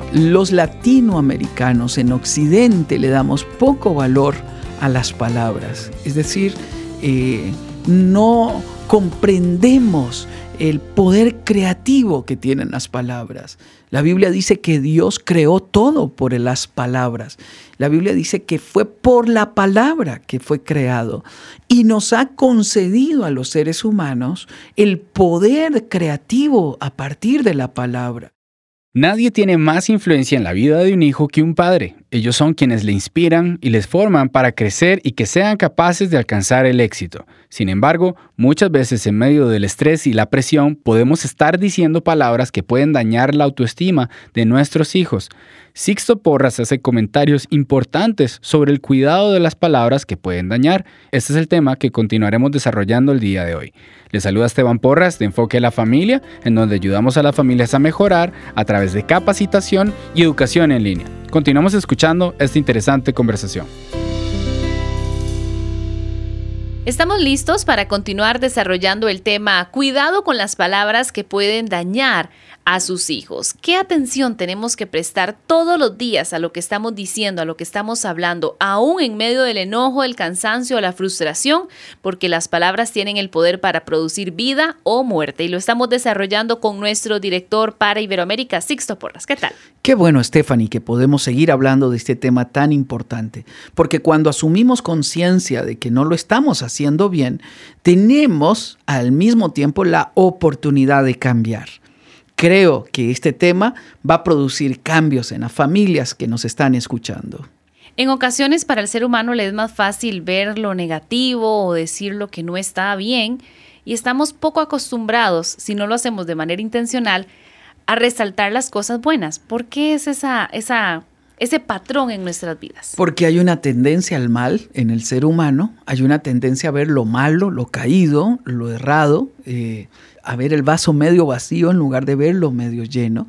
Los latinoamericanos en Occidente le damos poco valor a las palabras. Es decir, no comprendemos el poder creativo que tienen las palabras. La Biblia dice que Dios creó todo por las palabras. La Biblia dice que fue por la palabra que fue creado y nos ha concedido a los seres humanos el poder creativo a partir de la palabra. Nadie tiene más influencia en la vida de un hijo que un padre. Ellos son quienes le inspiran y les forman para crecer y que sean capaces de alcanzar el éxito. Sin embargo, muchas veces en medio del estrés y la presión podemos estar diciendo palabras que pueden dañar la autoestima de nuestros hijos. Sixto Porras hace comentarios importantes sobre el cuidado de las palabras que pueden dañar. Este es el tema que continuaremos desarrollando el día de hoy. Les saluda Esteban Porras de Enfoque a la Familia, en donde ayudamos a las familias a mejorar a través de capacitación y educación en línea. Continuamos escuchando esta interesante conversación. Estamos listos para continuar desarrollando el tema cuidado con las palabras que pueden dañar a sus hijos. ¿Qué atención tenemos que prestar todos los días a lo que estamos diciendo, a lo que estamos hablando, aún en medio del enojo, el cansancio o la frustración? Porque las palabras tienen el poder para producir vida o muerte y lo estamos desarrollando con nuestro director para Iberoamérica, Sixto Porras. ¿Qué tal? Qué bueno, Stephanie, que podemos seguir hablando de este tema tan importante, porque cuando asumimos conciencia de que no lo estamos haciendo bien, tenemos al mismo tiempo la oportunidad de cambiar. Creo que este tema va a producir cambios en las familias que nos están escuchando. En ocasiones para el ser humano le es más fácil ver lo negativo o decir lo que no está bien y estamos poco acostumbrados, si no lo hacemos de manera intencional, a resaltar las cosas buenas. ¿Por qué es ese patrón en nuestras vidas? Porque hay una tendencia al mal en el ser humano, hay una tendencia a ver lo malo, lo caído, lo errado, a ver el vaso medio vacío en lugar de verlo medio lleno.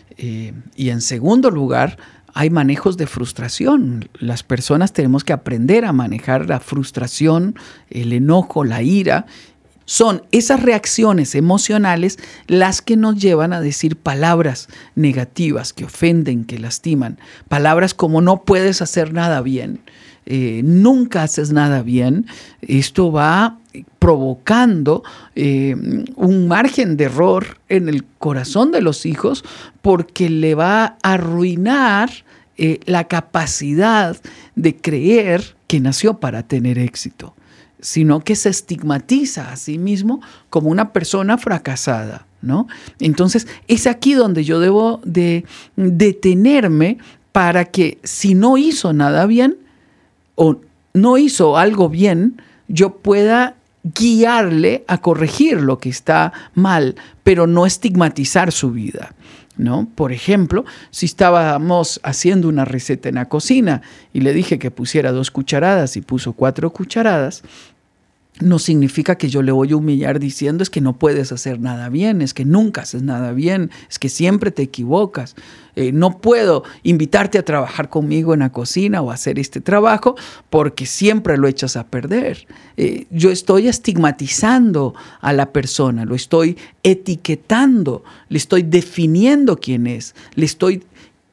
Y en segundo lugar, hay manejos de frustración. Las personas tenemos que aprender a manejar la frustración, el enojo, la ira. Son esas reacciones emocionales las que nos llevan a decir palabras negativas que ofenden, que lastiman. Palabras como no puedes hacer nada bien, nunca haces nada bien. Esto va provocando un margen de error en el corazón de los hijos porque le va a arruinar la capacidad de creer que nació para tener éxito, sino que se estigmatiza a sí mismo como una persona fracasada, ¿no? Entonces, es aquí donde yo debo de detenerme para que si no hizo nada bien o no hizo algo bien, yo pueda guiarle a corregir lo que está mal, pero no estigmatizar su vida, ¿no? Por ejemplo, si estábamos haciendo una receta en la cocina y le dije que pusiera 2 cucharadas y puso 4 cucharadas, no significa que yo le voy a humillar diciendo es que no puedes hacer nada bien, es que nunca haces nada bien, es que siempre te equivocas. No puedo invitarte a trabajar conmigo en la cocina o a hacer este trabajo porque siempre lo echas a perder. Yo estoy estigmatizando a la persona, lo estoy etiquetando, le estoy definiendo quién es, le estoy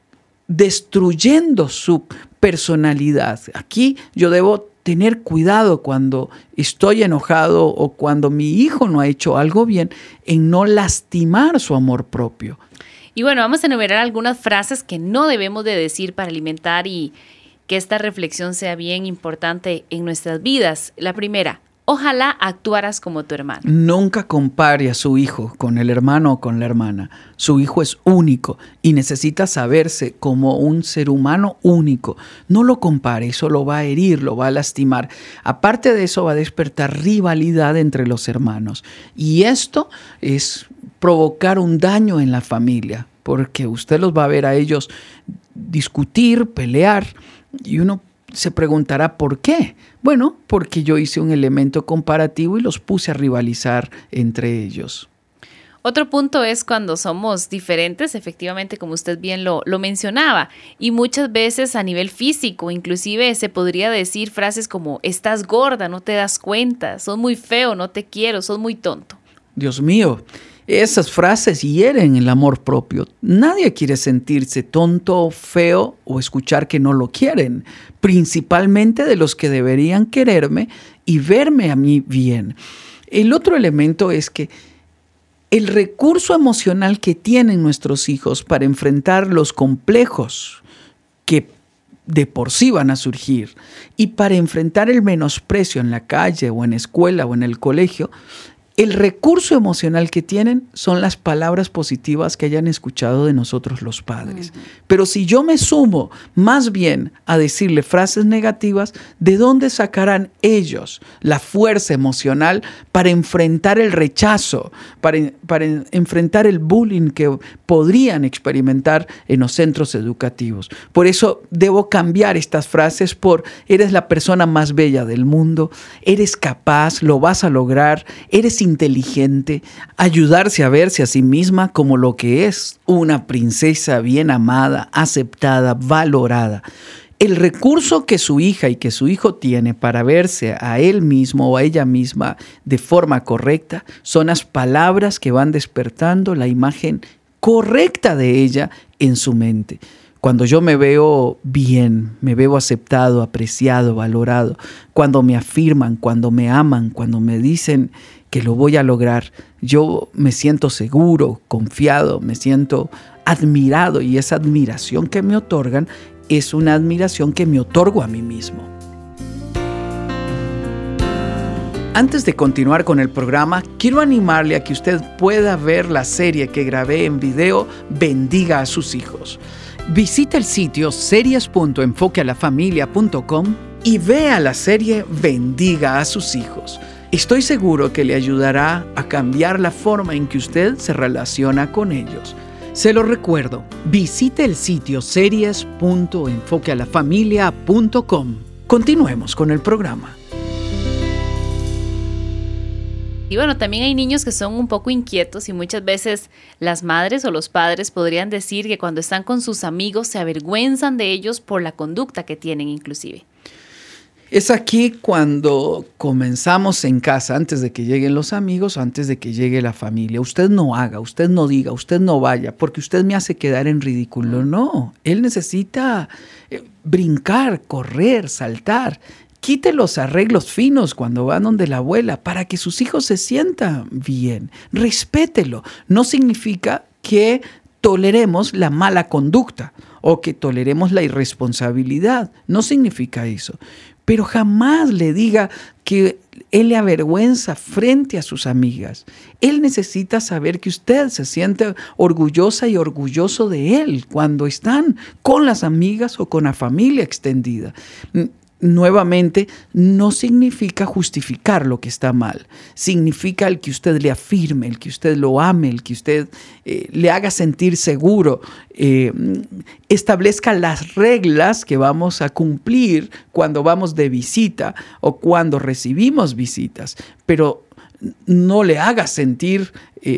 destruyendo su personalidad. Aquí yo debo tener cuidado cuando estoy enojado o cuando mi hijo no ha hecho algo bien, en no lastimar su amor propio. Y bueno, vamos a enumerar algunas frases que no debemos de decir para alimentar y que esta reflexión sea bien importante en nuestras vidas. La primera, ojalá actuaras como tu hermano. Nunca compare a su hijo con el hermano o con la hermana. Su hijo es único y necesita saberse como un ser humano único. No lo compare, eso lo va a herir, lo va a lastimar. Aparte de eso, va a despertar rivalidad entre los hermanos. Y esto es provocar un daño en la familia, porque usted los va a ver a ellos discutir, pelear, y uno se preguntará ¿por qué? Bueno, porque yo hice un elemento comparativo y los puse a rivalizar entre ellos. Otro punto es cuando somos diferentes, efectivamente, como usted bien lo mencionaba, y muchas veces a nivel físico, inclusive se podría decir frases como estás gorda, no te das cuenta, sos muy feo, no te quiero, sos muy tonto. Dios mío, esas frases hieren el amor propio. Nadie quiere sentirse tonto, feo o escuchar que no lo quieren, principalmente de los que deberían quererme y verme a mí bien. El otro elemento es que el recurso emocional que tienen nuestros hijos para enfrentar los complejos que de por sí van a surgir y para enfrentar el menosprecio en la calle o en la escuela o en el colegio, el recurso emocional que tienen son las palabras positivas que hayan escuchado de nosotros los padres. Pero si yo me sumo más bien a decirle frases negativas, ¿de dónde sacarán ellos la fuerza emocional para enfrentar el rechazo, para enfrentar el bullying que podrían experimentar en los centros educativos? Por eso debo cambiar estas frases por eres la persona más bella del mundo, eres capaz, lo vas a lograr, eres inteligente, ayudarse a verse a sí misma como lo que es, una princesa bien amada, aceptada, valorada. El recurso que su hija y que su hijo tiene para verse a él mismo o a ella misma de forma correcta son las palabras que van despertando la imagen correcta de ella en su mente. Cuando yo me veo bien, me veo aceptado, apreciado, valorado, cuando me afirman, cuando me aman, cuando me dicen que lo voy a lograr, yo me siento seguro, confiado, me siento admirado y esa admiración que me otorgan es una admiración que me otorgo a mí mismo. Antes de continuar con el programa, quiero animarle a que usted pueda ver la serie que grabé en video, Bendiga a sus hijos. Visita el sitio series.enfoquealafamilia.com y vea la serie Bendiga a sus hijos. Estoy seguro que le ayudará a cambiar la forma en que usted se relaciona con ellos. Se lo recuerdo, visite el sitio series.enfoquealafamilia.com. Continuemos con el programa. Y bueno, también hay niños que son un poco inquietos y muchas veces las madres o los padres podrían decir que cuando están con sus amigos se avergüenzan de ellos por la conducta que tienen inclusive. Es aquí cuando comenzamos en casa, antes de que lleguen los amigos, antes de que llegue la familia. Usted no haga, usted no diga, usted no vaya, porque usted me hace quedar en ridículo. No, él necesita brincar, correr, saltar. Quite los arreglos finos cuando van donde la abuela para que sus hijos se sientan bien. Respételo. No significa que toleremos la mala conducta o que toleremos la irresponsabilidad. No significa eso. Pero jamás le diga que él le avergüenza frente a sus amigas. Él necesita saber que usted se siente orgullosa y orgulloso de él cuando están con las amigas o con la familia extendida. Nuevamente, no significa justificar lo que está mal. Significa el que usted le afirme, el que usted lo ame, el que usted le haga sentir seguro. Establezca las reglas que vamos a cumplir cuando vamos de visita o cuando recibimos visitas. Pero no le haga sentir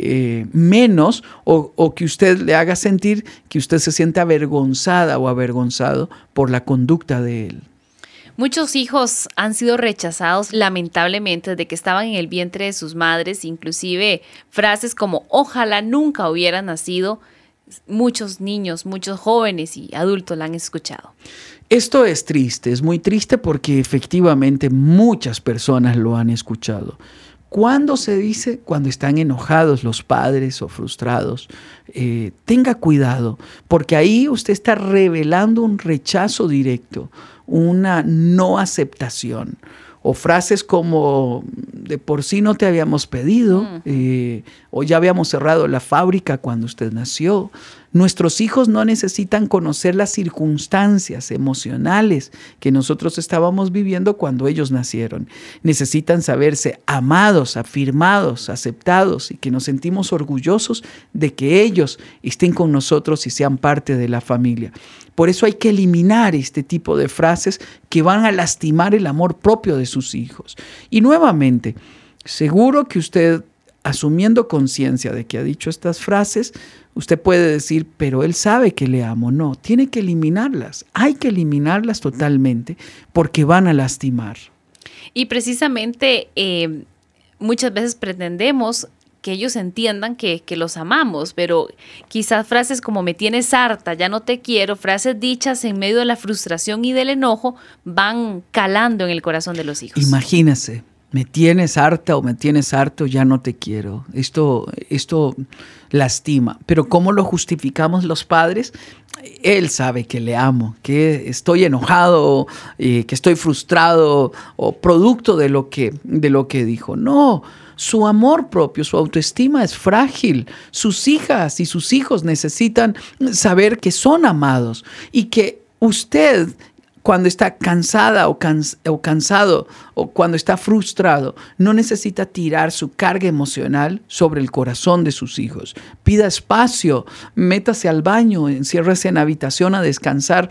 menos o que usted le haga sentir que usted se siente avergonzada o avergonzado por la conducta de él. Muchos hijos han sido rechazados lamentablemente desde que estaban en el vientre de sus madres, inclusive frases como ojalá nunca hubiera nacido. Muchos niños, muchos jóvenes y adultos la han escuchado. Esto es triste, es muy triste porque efectivamente muchas personas lo han escuchado. ¿Cuándo se dice? Cuando están enojados los padres o frustrados. Tenga cuidado, porque ahí usted está revelando un rechazo directo, una no aceptación. O frases como, de por sí no te habíamos pedido, o ya habíamos cerrado la fábrica cuando usted nació. Nuestros hijos no necesitan conocer las circunstancias emocionales que nosotros estábamos viviendo cuando ellos nacieron. Necesitan saberse amados, afirmados, aceptados y que nos sentimos orgullosos de que ellos estén con nosotros y sean parte de la familia. Por eso hay que eliminar este tipo de frases que van a lastimar el amor propio de sus hijos. Y nuevamente, seguro que usted, asumiendo conciencia de que ha dicho estas frases, usted puede decir, pero él sabe que le amo. No, tiene que eliminarlas. Hay que eliminarlas totalmente porque van a lastimar. Y precisamente muchas veces pretendemos ellos entiendan que los amamos, pero quizás frases como me tienes harta, ya no te quiero, frases dichas en medio de la frustración y del enojo van calando en el corazón de los hijos. Imagínese, me tienes harta o me tienes harto, ya no te quiero. Esto lastima. Pero ¿cómo lo justificamos los padres? Él sabe que le amo, que estoy enojado, que estoy frustrado o producto de lo que dijo. No, su amor propio, su autoestima es frágil. Sus hijas y sus hijos necesitan saber que son amados y que usted, cuando está cansada o cansado o cuando está frustrado, no necesita tirar su carga emocional sobre el corazón de sus hijos. Pida espacio, métase al baño, enciérrese en la habitación a descansar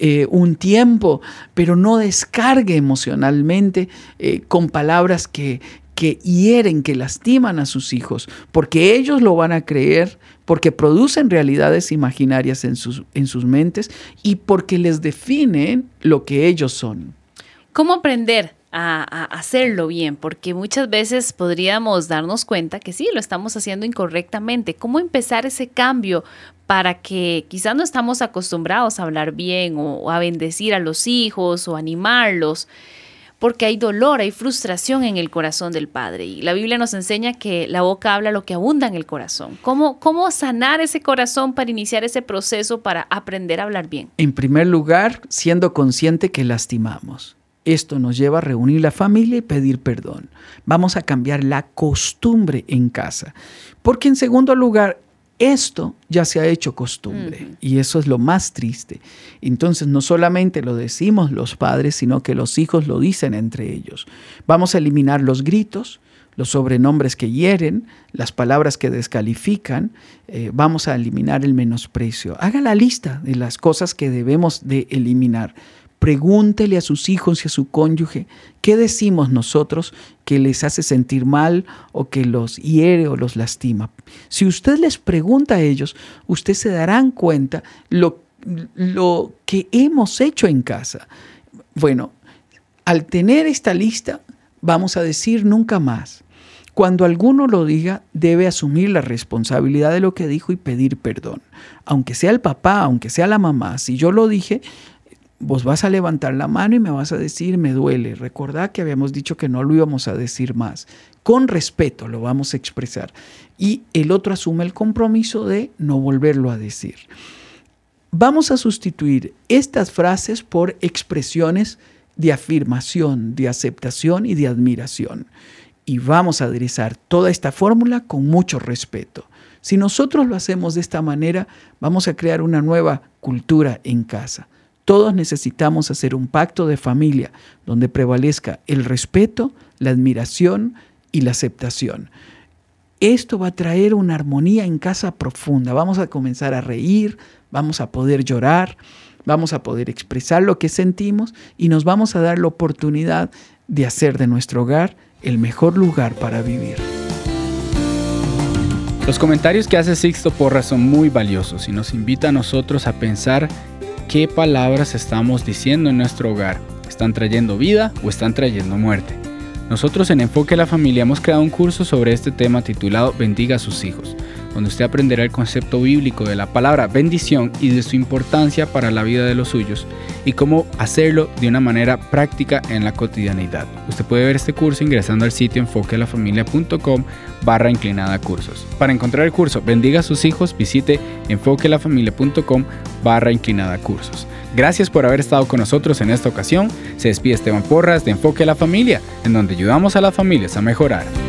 un tiempo, pero no descargue emocionalmente con palabras que hieren, que lastiman a sus hijos, porque ellos lo van a creer, porque producen realidades imaginarias en sus mentes y porque les definen lo que ellos son. ¿Cómo aprender a hacerlo bien? Porque muchas veces podríamos darnos cuenta que sí, lo estamos haciendo incorrectamente. ¿Cómo empezar ese cambio para que quizás no estamos acostumbrados a hablar bien o a bendecir a los hijos o animarlos? Porque hay dolor, hay frustración en el corazón del padre. Y la Biblia nos enseña que la boca habla lo que abunda en el corazón. ¿Cómo sanar ese corazón para iniciar ese proceso para aprender a hablar bien? En primer lugar, siendo consciente que lastimamos. Esto nos lleva a reunir la familia y pedir perdón. Vamos a cambiar la costumbre en casa. Porque en segundo lugar, esto ya se ha hecho costumbre y eso es lo más triste. Entonces no solamente lo decimos los padres, sino que los hijos lo dicen entre ellos. Vamos a eliminar los gritos, los sobrenombres que hieren, las palabras que descalifican. Vamos a eliminar el menosprecio. Haga la lista de las cosas que debemos de eliminar. Pregúntele a sus hijos y a su cónyuge qué decimos nosotros que les hace sentir mal o que los hiere o los lastima. Si usted les pregunta a ellos, ustedes se darán cuenta lo que hemos hecho en casa. Bueno, al tener esta lista, vamos a decir nunca más. Cuando alguno lo diga, debe asumir la responsabilidad de lo que dijo y pedir perdón. Aunque sea el papá, aunque sea la mamá, si yo lo dije, vos vas a levantar la mano y me vas a decir, me duele. Recordá que habíamos dicho que no lo íbamos a decir más. Con respeto lo vamos a expresar. Y el otro asume el compromiso de no volverlo a decir. Vamos a sustituir estas frases por expresiones de afirmación, de aceptación y de admiración. Y vamos a aderezar toda esta fórmula con mucho respeto. Si nosotros lo hacemos de esta manera, vamos a crear una nueva cultura en casa. Todos necesitamos hacer un pacto de familia donde prevalezca el respeto, la admiración y la aceptación. Esto va a traer una armonía en casa profunda. Vamos a comenzar a reír, vamos a poder llorar, vamos a poder expresar lo que sentimos y nos vamos a dar la oportunidad de hacer de nuestro hogar el mejor lugar para vivir. Los comentarios que hace Sixto Porras son muy valiosos y nos invita a nosotros a pensar qué palabras estamos diciendo en nuestro hogar. ¿Están trayendo vida o están trayendo muerte? Nosotros en Enfoque a la Familia hemos creado un curso sobre este tema titulado Bendiga a sus hijos, donde usted aprenderá el concepto bíblico de la palabra bendición y de su importancia para la vida de los suyos y cómo hacerlo de una manera práctica en la cotidianidad. Usted puede ver este curso ingresando al sitio enfoquealafamilia.com/cursos. Para encontrar el curso Bendiga a sus hijos, visite enfoquealafamilia.com/cursos. Gracias por haber estado con nosotros en esta ocasión. Se despide Esteban Porras de Enfoque a la Familia, en donde ayudamos a las familias a mejorar.